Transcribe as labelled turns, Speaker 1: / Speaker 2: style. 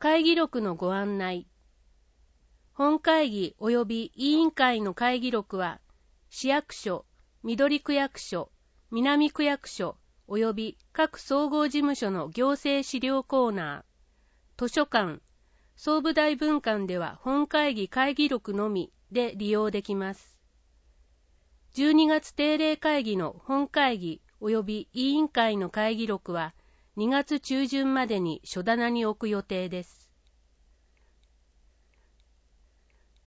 Speaker 1: 会議録のご案内。本会議及び委員会の会議録は、市役所、緑区役所、南区役所及び各総合事務所の行政資料コーナー、図書館、総務大分館では本会議会議録のみで利用できます。12月定例会議の本会議及び委員会の会議録は2月中旬までに書棚に置く予定です。